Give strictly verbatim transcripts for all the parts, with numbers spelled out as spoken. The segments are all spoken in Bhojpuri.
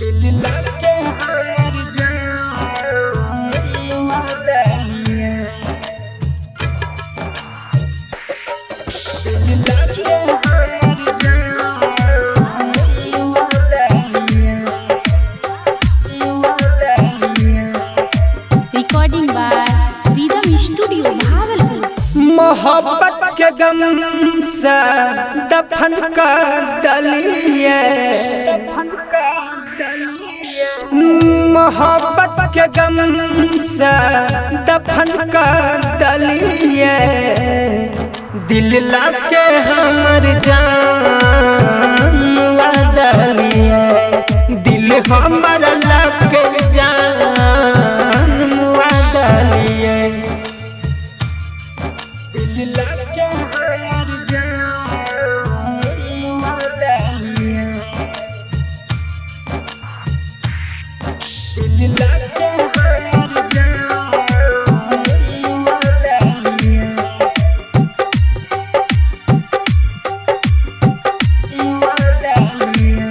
दिल लगे हार जाऊं वादनिया दिल लगे हार जाऊं वादनिया वादनिया recording by rhythm studio Bhagalpur. मोहब्बत के गम से दफन कर दलिए दफन कर दलिए मोहब्बत के गम से दफन कर दलिए दिल लाके हमर जान वादलिए दिल हमर लाके जान वादलिए दिल लगे हार जाऊं वादनिया दिल लगे हार जाऊं वादनिया वादनिया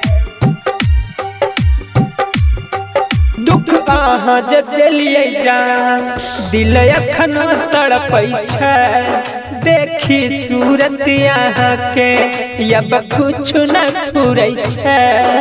दुख अहाँ जे दिलिए जान दिल अखन तड़पै छै देखी सूरत यहाँ के अब कुछ न फुरै छै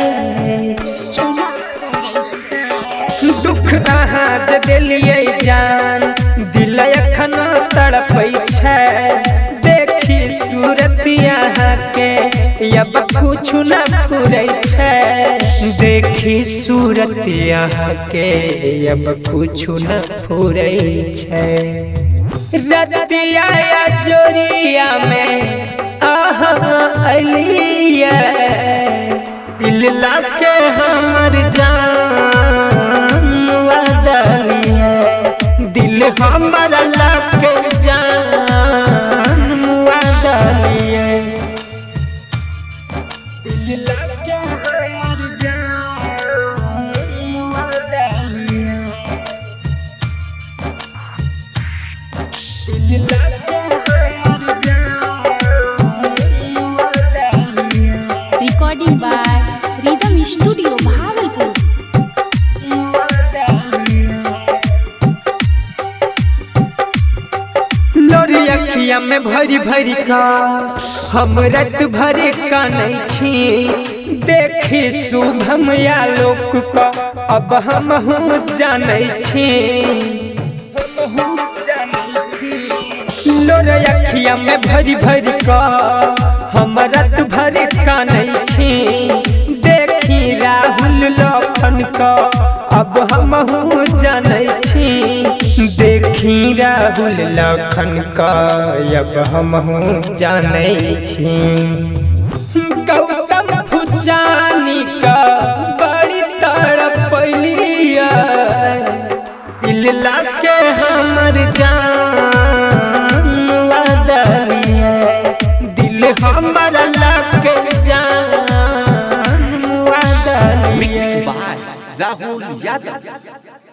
दुख अहाँ जे दिलिए जान दिल अखन तड़पै छै देखी सूरत यहाँ के अब कुछ न फुरै छै देखी सूरत यहाँ के अब कुछ न फुरै छै रतिया जोरिया में अहाँ अलिए दिल लाके हमर जान वादलिए दिल हमर लाके जान वादलिए दिल लाके हमर जान वादलिए दिल लगे हार जाऊं वादनिया recording by rhythm studio Bhagalpur. लोरी अखिया में भरी भरी का हम रात भरे कानै छी देखी शुभम आलोक का अब हम जानै छी लोर अखिया में भरी भरी का हम रात भरे कानै छी देखी राहुल लखन का अब हम जानै छी देखी राहुल लखन का अब हम जानै छी गौतम फुजानी का बड़ी तड़पलिया दिल लाके हमर जान वादलिए दिल हमर लाके जान वादलिए राहुल यादव।